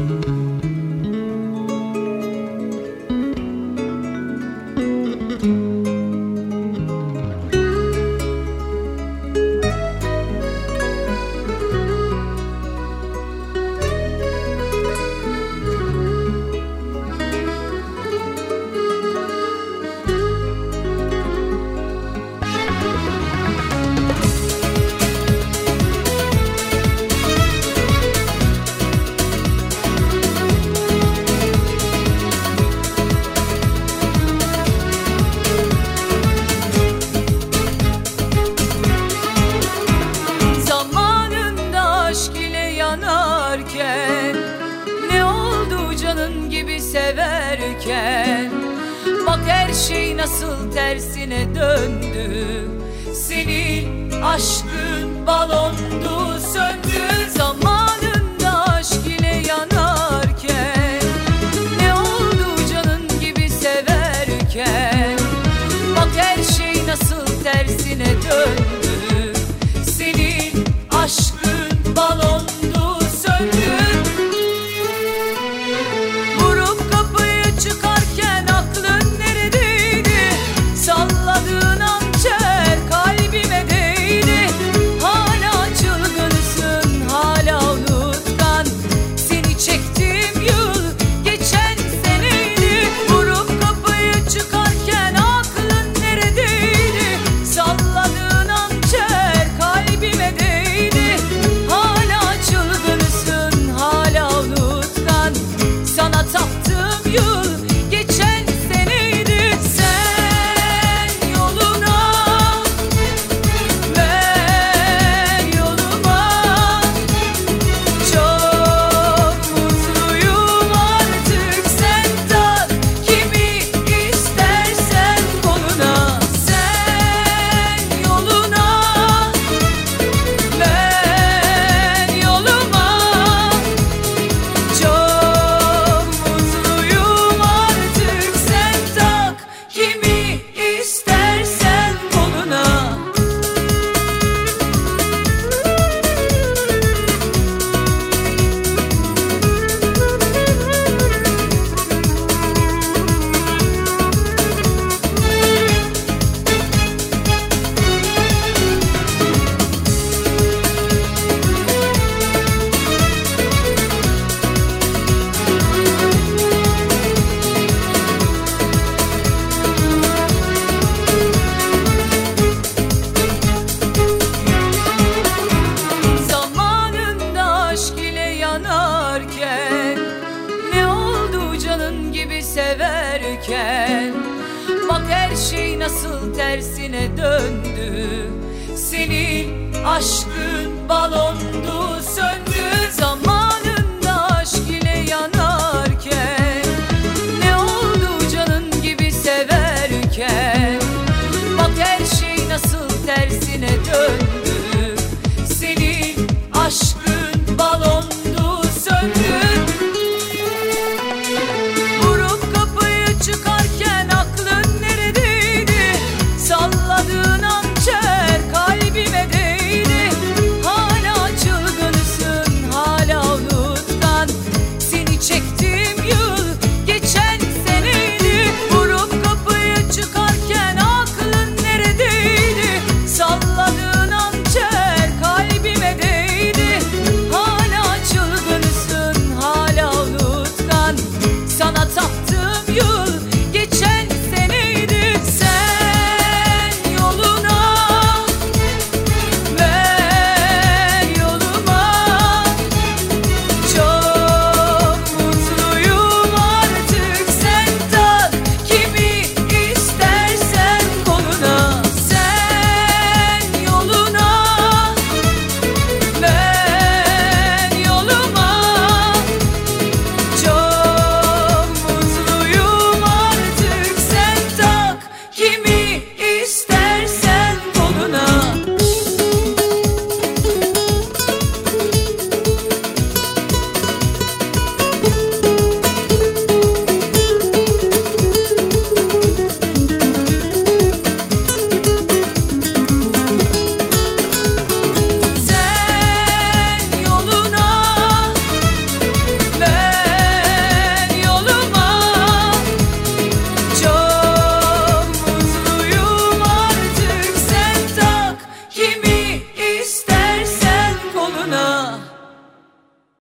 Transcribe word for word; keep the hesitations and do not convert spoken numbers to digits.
Ne oldu canın gibi severken? Bak her şey nasıl tersine döndü. Senin aşkın balondu, söndü. Zamanında aşk ile yanarken ne oldu canın gibi severken? Bak her şey nasıl tersine döndü. Senin aşkın balondu, söndü. Vurup kapıyı çıkarken aklın neredeydi? Salladığın hançer kalbime değdi. Hala çılgınsın, hala unutkan. Seni çektiğim yıl geçen seneydi. Vurup kapıyı çıkarken aklın neredeydi? Salladığın hançer kalbime değdi. Hala çılgınsın, hala unutkan. Sana taptığım yıl geçen seneydi. Sen yoluna, ben yoluma. Çok mutluyum artık, sen tak kimi istersen koluna. Sen yoluna, ben yoluma. Çok mutluyum artık, sen tak kimi istersen koluna. Zamanında aşk ile yanarken ne oldu canın gibi severken? Bak her şey nasıl tersine döndü. Senin aşkın balondu, söndü.